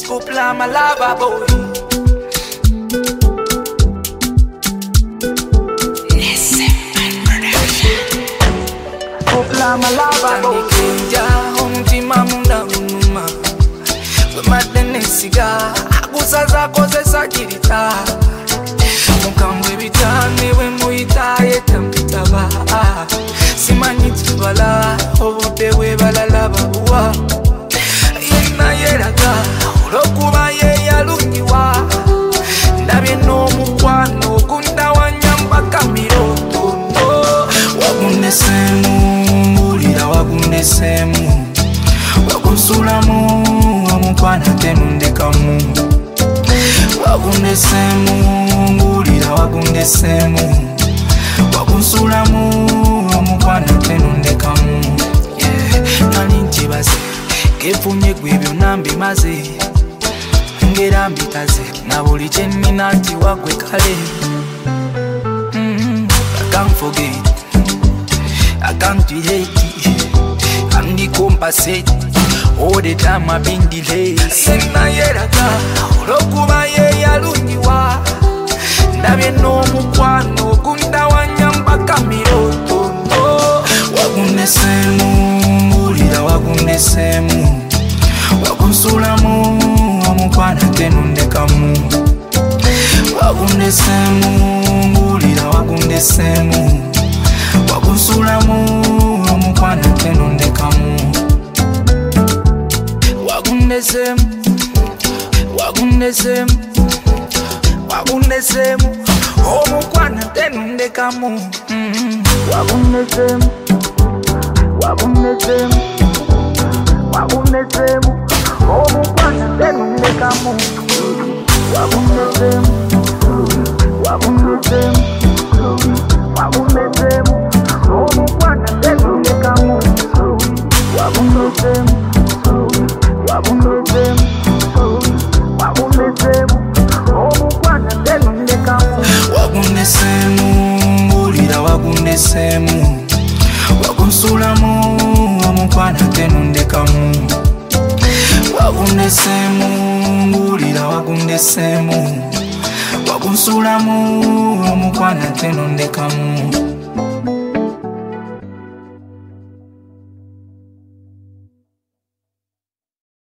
Hoopla my lava boy. Listen, my production. Hoopla my lava boy. Tanikenja omutima munda munuma. Wemadene siga agusaza kozesa kirita. Mukambwe bitane we muita yetambitaba. Simanyi tubala obudde bwe balala babuwa. Yenna yeraga olwokuba ye yalungiwa. Ndabye n'omukwano ogundawanya mpaka miroto. Wagunesemu mbulira wagunesemu. Wagunsulamu omukwana tenundekamu. Wagunesemu mbulira wagunesemu. Wagunsulamu omukwana tenundekamu. Nali nkibaze kefunye gwe byonna mbimaze ngera mbitaze na buli kye nnina nti wagwe kale. I can't forget, I can't relate, and compensate all the time I've been delayed. Senna yeraga olwokuba ye yalungiwa. Ndabye n'omukwano ogundawanya mpaka miroto. Wagunesemu mbulira wagunesemu. Wagunsulamu omukwana tenundekamu. Wagunesemu mbulira wagunesemu. Wagunsulamu omukwana tenundekamu. Wagunesemu wagunesemu. Wagunesemu omukwana tenundekamu. Wagunesemu wagunesemu. Wagunesemu omukwana tenundekamu. Wagunesemu wagunesemu. Wagunesemu omukwana tenundekamu. Wagunesemu wagunesemu. Wagunesemu omukwana tenundekamu. Wagunesemu mbulira wagunesemu. Wagunsulamu omukwana tenundekamu. Wagunesemu mbulira wagunesemu. Wagunsulamu omukwana tenundekamu.